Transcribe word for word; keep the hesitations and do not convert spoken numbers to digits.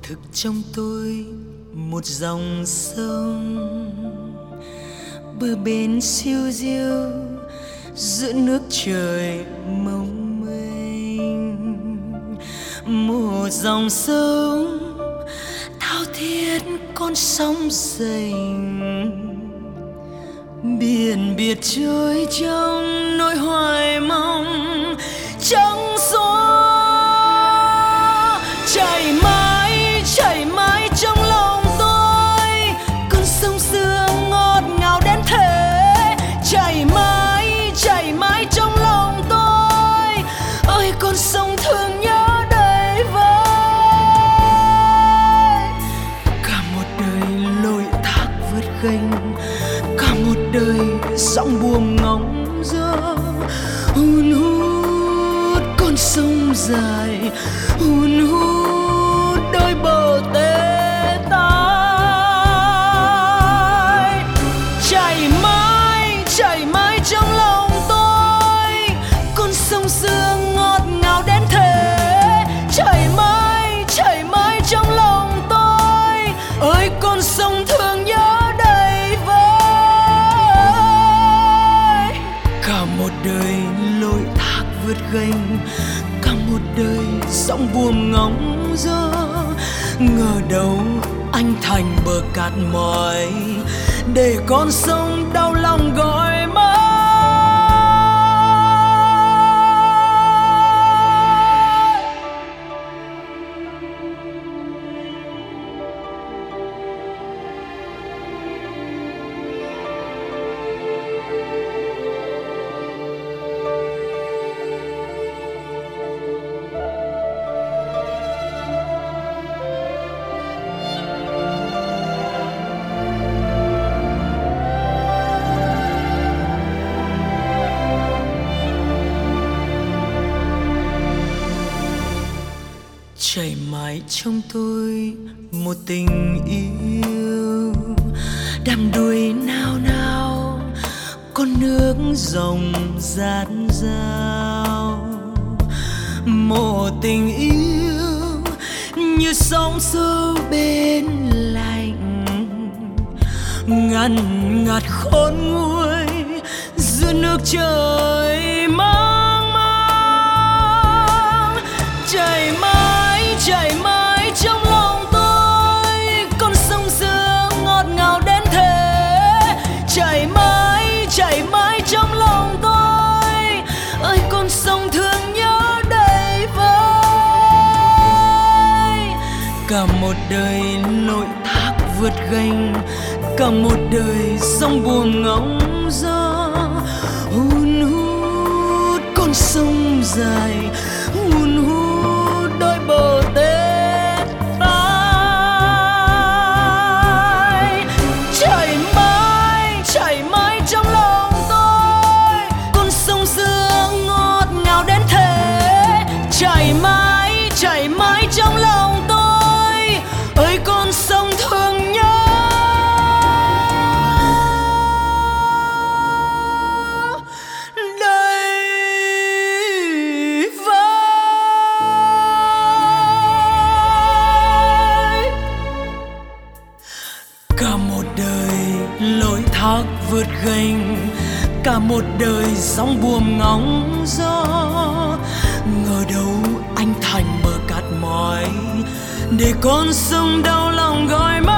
thức trong tôi một dòng sông, bờ bên siêu diêu giữa nước trời mong mênh. Một dòng sông thao thiết con sóng dành, biển biệt trôi trong nỗi hoài mong trắng xóa. Chảy mãi, chảy mãi trong lòng tôi, con sông xưa ngọt ngào đến thế. Chảy mãi, chảy mãi trong lòng tôi, ơi con sông thương nhớ đầy vơi. Cả một đời lội thác vượt ghềnh, cả một đời sóng buồm ngóng gió, hun hút con sông dài, hun hút đôi bờ tê tái. Chảy mãi, chảy mãi trong lòng tôi, con sông xưa ngọt ngào đến thế. Chảy mãi, chảy mãi trong lòng tôi, ơi con sông thương nhớ đầy vơi. Cả một đời lội thác vượt ghềnh, cả một đời sóng buồm ngóng gió, ngờ đâu anh thành bờ cát mỏi để con sông đau lòng gọi mãi. Chảy mãi trong tôi một tình yêu, đắm đuối nao nao con nước dòng dạt dào. Một tình yêu như sóng sâu bên lạnh, ngăn ngạt khôn nguôi giữa nước trời mang mang. Chảy mãi, chảy mãi trong lòng tôi, con sông xưa ngọt ngào đến thế. Chảy mãi, chảy mãi trong lòng tôi, ơi con sông thương nhớ đầy vơi. Cả một đời lội thác vượt ghềnh, cả một đời sóng buồm ngóng gió, hun hút con sông dài, hun hút đôi bờ tê tái. Chảy mãi, chảy mãi trong lòng tôi, con sông xưa ngọt ngào đến thế. Chảy mãi, chảy mãi trong lòng tôi, ơi con sông thương nhớ vượt ghềnh, cả một đời sóng buồm ngóng gió. Ngờ đâu anh thành bờ cát mỏi để con sông đau lòng gọi mãi.